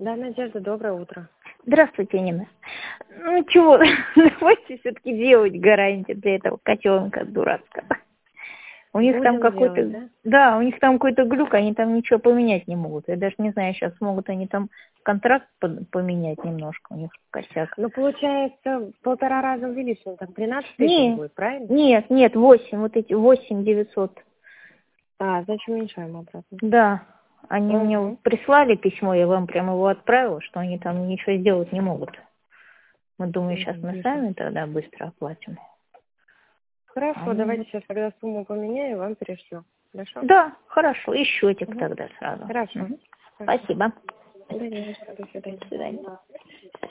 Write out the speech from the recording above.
Да, Надежда, доброе утро. Здравствуйте, Нина. Ну чего, давайте все-таки делать гарантию для этого котенка дурацкого. У них Будем там какой-то... делать, да? Да, у них там какой-то глюк, они там ничего поменять не могут. Я даже не знаю, сейчас смогут они там контракт поменять немножко, у них косяк. Ну, получается, 1,5 раза увеличено, там 13 тысяч будет, правильно? Нет, 8, вот эти 8 900. А, значит, уменьшаем обратно. Да, они мне Угу. прислали письмо, я вам прямо его отправила, что они там ничего сделать не могут. Мы думаем, сейчас мы сами тогда быстро оплатим. Хорошо, давайте сейчас тогда сумму поменяю, вам перешлю. Хорошо? Да, хорошо, и счетик тогда сразу. Хорошо. Спасибо. До свидания. До свидания.